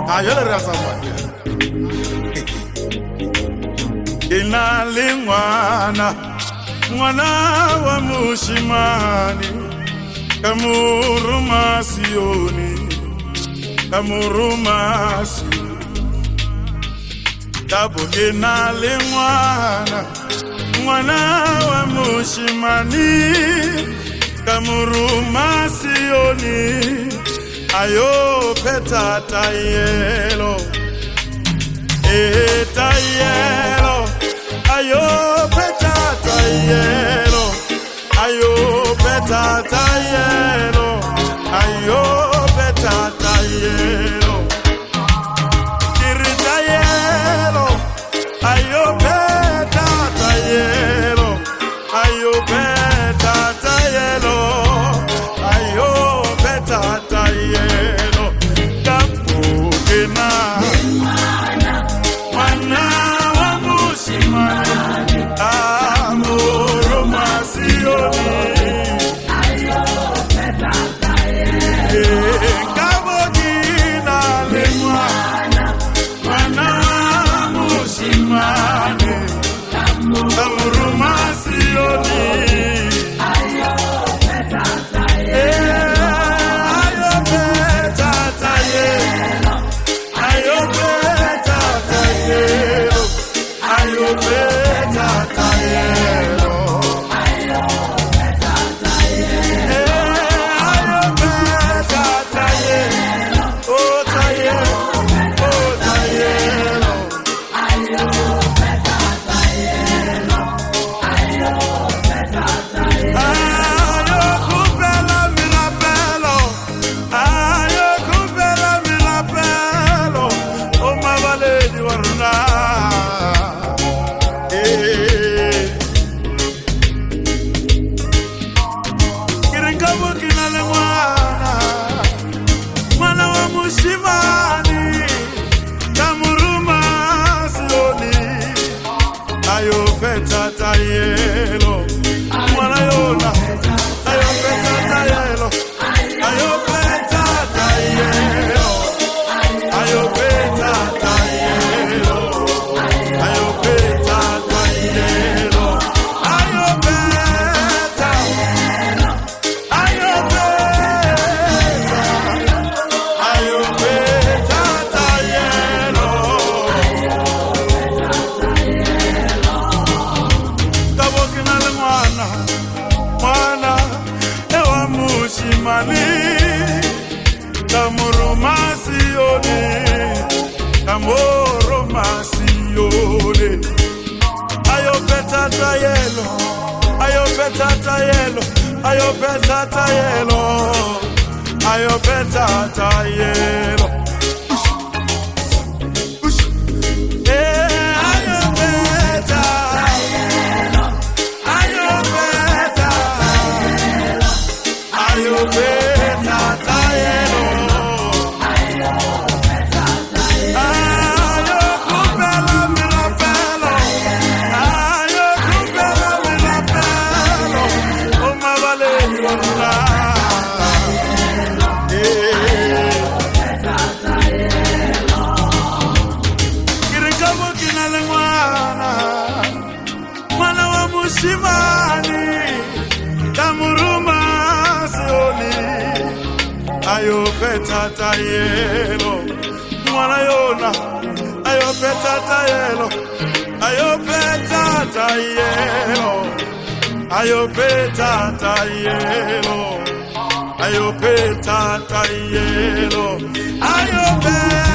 ayele rasamane inale mwana wa mushimani kamurumasioni kamurumasi tabo inale mwana wa mushimani kamurumasioni ayo petata yelo tayelo ayo petata yelo ayo petata yelo ayo petata yelo kirita yelo ayo petata yelo ayo petata yelo ayo petata yelo kapukena mwana wa mushimani amurumasioni ayo petata yelo kabogina le mwana wa mushimani amurumasioni ayo petata yelo mwana yona ayo petata yelo ayo petata yelo ayo petata yelo ayo petata yelo ayo petata